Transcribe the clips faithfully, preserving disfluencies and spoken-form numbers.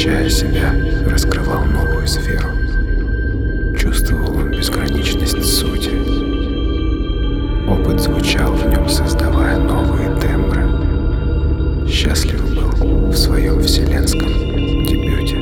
Ощущая себя, раскрывал новую сферу. Чувствовал он безграничность сути. Опыт звучал в нем, создавая новые тембры. Счастлив был в своем вселенском дебюте.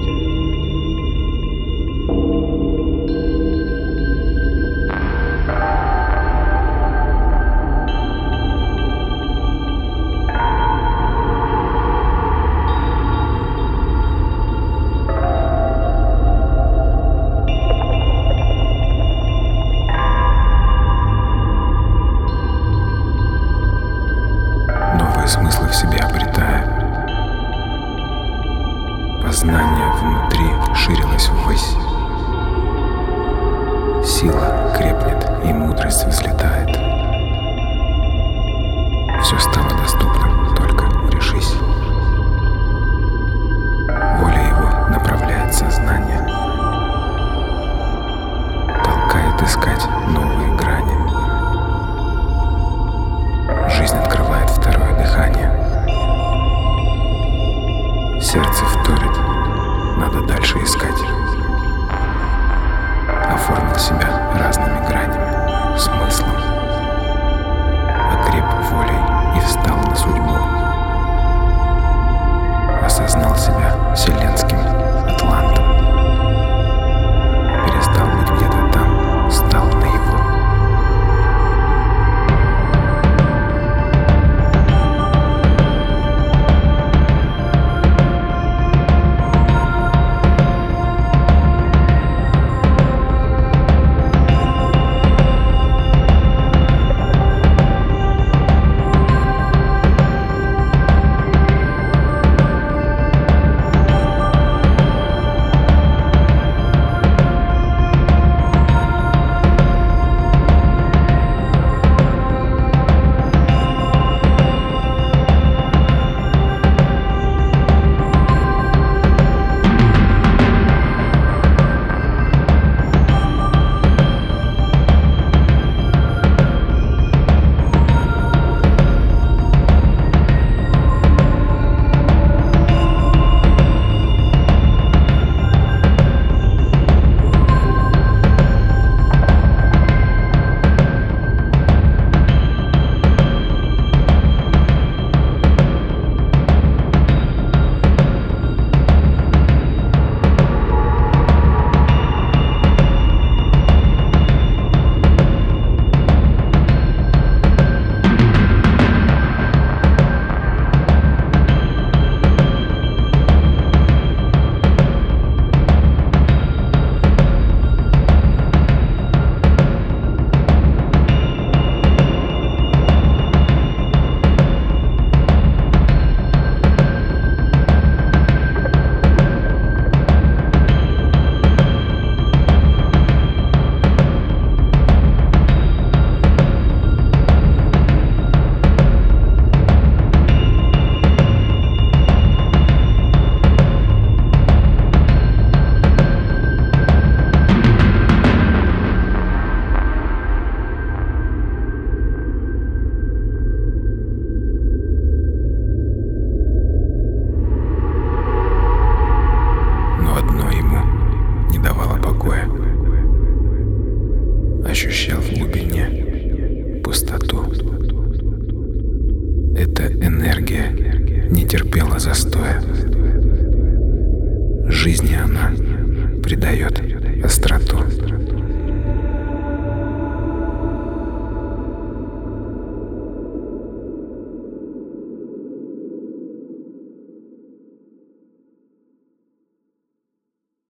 Смыслы в себе обретая. Познание внутри ширилось ввысь. Сила крепнет и мудрость взлетает. Все стало доступным, только решись. Воля его направляет сознание, толкает искать новые грани. Жизнь открывает второе дыхание. Сердце вторит, надо дальше искать. Оформил себя разными гранями, смыслом. Окреп волей и встал на судьбу. Осознал себя вселенским атлантом. Перестал быть где-то там, стал наяву. Ощущал в глубине пустоту. Эта энергия не терпела застоя. Жизни она придает остроту.